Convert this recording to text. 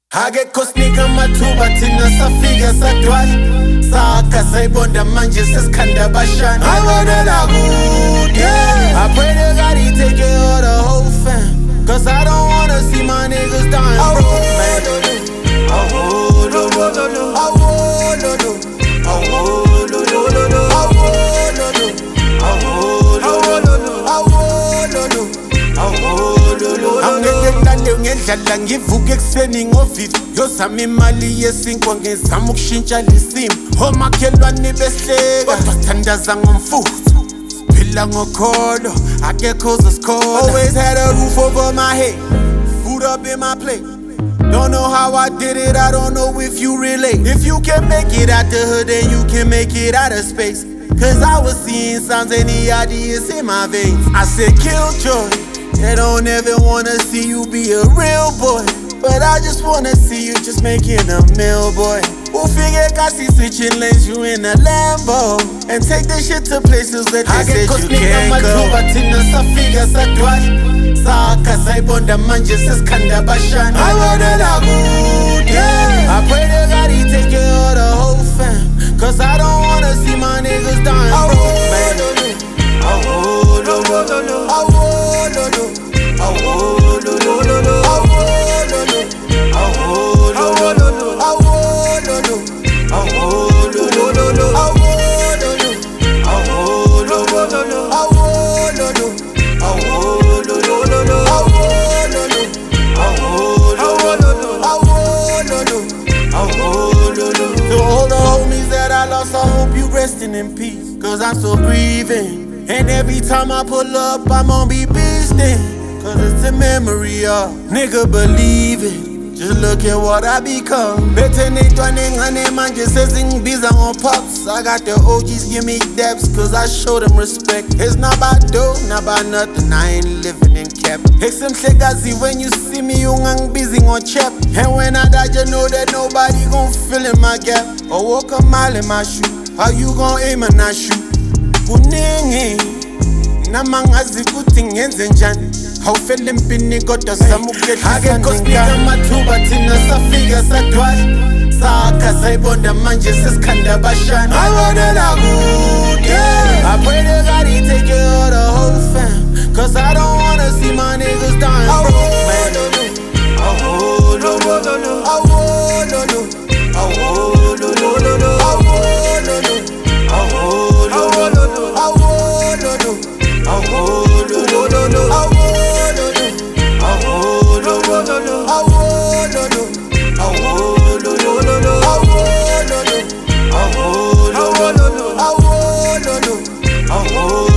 Akekho sinika amathuba thina safika sadwala sakha sayibonda manje sesikhanda abashana ayibonela kude. I pray to God he take care of the whole fam, cause I don't wanna see my niggas dying broke, man. Ngendlala ngivuka ekuseni ngo-5 yozama imali yesinkwa ngizama ukushintsha lesimo. Omakhelwane behleka kodwa sithandaza ngomfutho, siphila ngokholo akekho uzosikhola. Always had a roof over my head, food up in my plate. Don't know how I did it, I don't know if you relate. If you can make it out the hood, then you can make it out of space. Cause I was seeing signs and the ideas in my veins. I said Killjoy, they don't ever wanna see you be a real boy, but I just wanna see you just making a meal, boy. Ufike kasi switching lanes, you in a Lambo, and take this shit to places that they said you can't go. Thina safika sadwala sakha sayibonda manje sesikhanda abashana ayibonela kude. I pray to God he take care of the whole fam, cause I don't wanna see my niggas dying broke, man. To all the homies that I lost, I hope you resting in peace, cause I'm still grieving. And every time I pull up, I'm gon' be beastin', cause it's a memory of, nigga, believe it. Just look at what I become. Better nigga manje sezingibiza pops. I got the OGs give me debts, cause I show them respect. It's not about dough, not about nothing, I ain't living in cap. Eksemhlekazi, when you see me ungangibizi chap. And when I die, you know that nobody gon' fill in my gap or walk a mile in my shoe. How you gon' aim and not shoot? Kuningi namangazi kuthi ngenze njani, awufele empini kodwa zama ukukhetha. Akekho sinika amathuba thina safika sadwala sakha sayibonda manje sesikhanda abashana ayibonela kude. I pray to God he take care of the whole fam, cause I don't wanna see my niggas dying broke, man. Oh